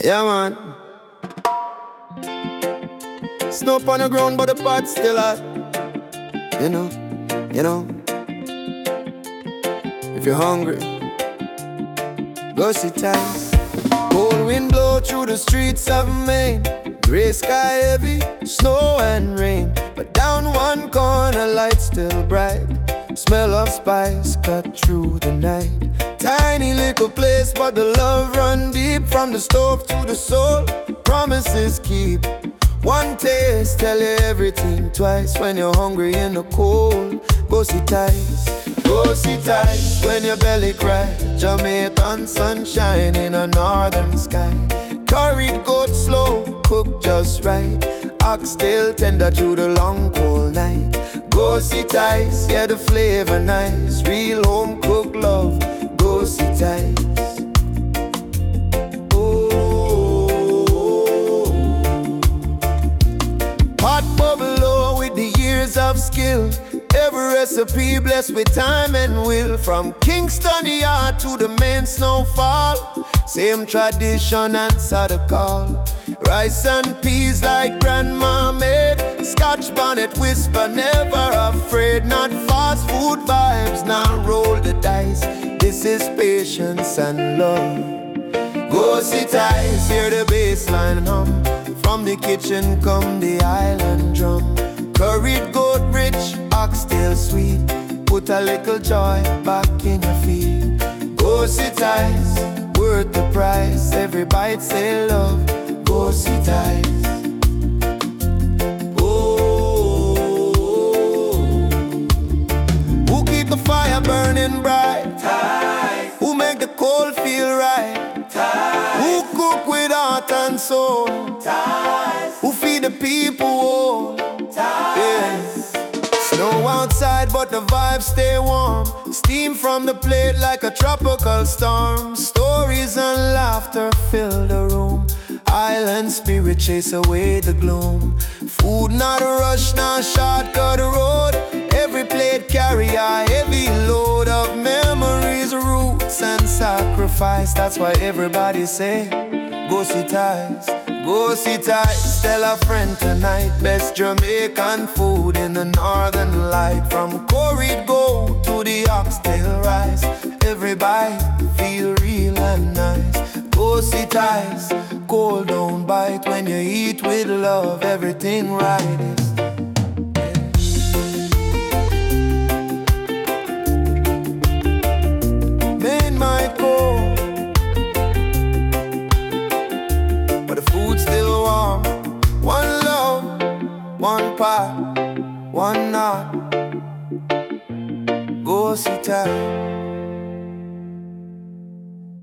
Yeah, man. Snow on the ground, but the pot's still hot. You know, you know. If you're hungry, go sit tight. Cold wind blow through the streets of Maine. Gray sky heavy, snow and rain. But down one corner, light still bright. Smell of spice cut through the night. Tiny little place, but the love run deep. From the stove to the soul, promises keep. One taste, tell you everything twice. When you're hungry in the cold, go sit ice. Go sit ice when your belly cry. Jamaican sunshine in a northern sky. Curried goat slow, cooked just right. Oxtail tender through the long cold night. Go sit ice, yeah, the flavor nice. Real home cooked love, go sit ice. Oh, hot bubble with the years of skill. Every recipe blessed with time and will. From Kingston Yard to the main snowfall, same tradition answer the call. Rice and peas like grandma made. Scotch bonnet whisper, never afraid. Not fast food vibes, now roll the dice. This is patience and love. Go sit ice, hear the bassline hum. From the kitchen come the island drum. Curried goat rich, oxtail sweet. Put a little joy back in your feet. Go sit ice, worth the price. Every bite say love, go sit ice. Oh, who keep the fire burning bright? Tight. Who make the cold feel right? Tight. Who cook with heart and soul? Tight. Who feed the people whole? Yes. Snow outside but the vibes stay warm. Steam from the plate like a tropical storm. Stories and laughter fill the room. Island spirit chase away the gloom. Food not a rush, now shortcut road. Every plate carry a heavy load of memories, roots and sacrifice. That's why everybody say, go sit ice. Go sit ice, tell a friend tonight. Best Jamaican food in the northern light. From curried goat to the oxtail rice. Every bite feel real and nice. Go sit ice, cold don't bite. When you eat with love, everything right is. Maine might go, but the food's still warm. One love, one pot, one knot. Go sit tight.